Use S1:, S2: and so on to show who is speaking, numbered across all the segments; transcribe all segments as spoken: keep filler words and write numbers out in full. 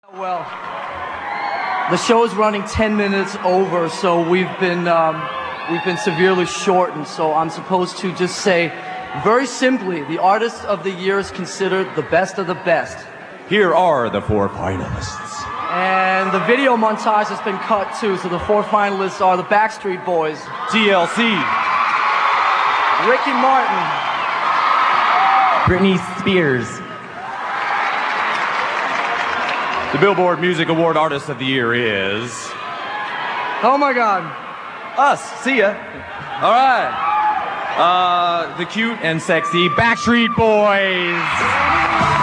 S1: Well, the show is running ten minutes over, so we've been um, we've been severely shortened. So I'm supposed to just say, very simply, the artist of the year is considered the best of the best.
S2: Here are the four finalists.
S1: And the video montage has been cut too, so the four finalists are the Backstreet Boys,
S2: T L C,
S1: Ricky Martin,
S3: Britney Spears.
S2: The Billboard Music Award Artist of the Year is...
S1: Oh my God.
S2: Us. See ya. All right. Uh, the cute and sexy Backstreet Boys.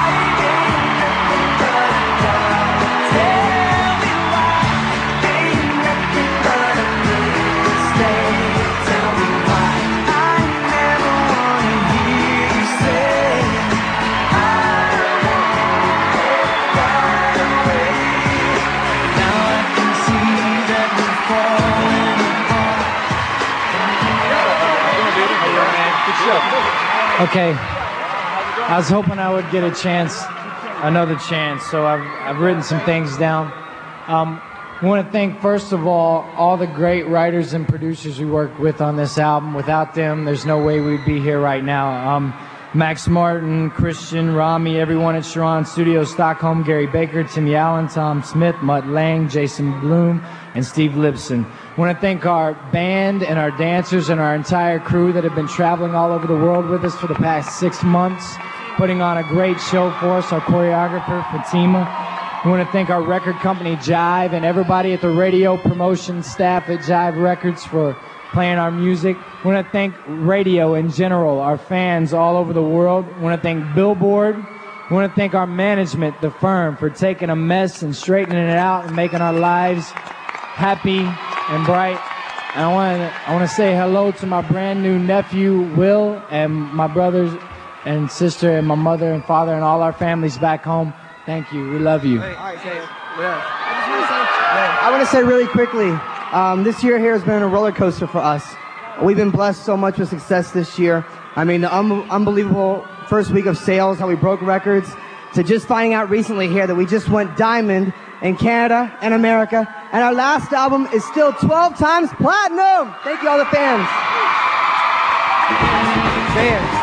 S4: Okay, I was hoping I would get a chance, another chance, so I've, I've written some things down. Um, I want to thank, first of all, all the great writers and producers we worked with on this album. Without them, there's no way we'd be here right now. Um, Max Martin, Christian, Rami, everyone at Sharon Studios, Stockholm, Gary Baker, Tim Yallen, Tom Smith, Mutt Lang, Jason Bloom, and Steve Lipson. I want to thank our band and our dancers and our entire crew that have been traveling all over the world with us for the past six months, putting on a great show for us, our choreographer, Fatima. I want to thank our record company, Jive, and everybody at the radio promotion staff at Jive Records for playing our music. I want to thank radio in general, our fans all over the world. I want to thank Billboard. I want to thank our management, the firm, for taking a mess and straightening it out and making our lives happy and bright. And I want to I want to say hello to my brand new nephew, Will, and my brothers and sister and my mother and father and all our families back home. Thank you. We love you.
S5: Hey, all right, okay. Yeah. I want to say really quickly, um, this year here has been a roller coaster for us. We've been blessed so much with success this year. I mean, the un- unbelievable first week of sales, how we broke records, to just finding out recently here that we just went diamond in Canada and America. And our last album is still twelve times platinum. Thank you, all the fans. Fans.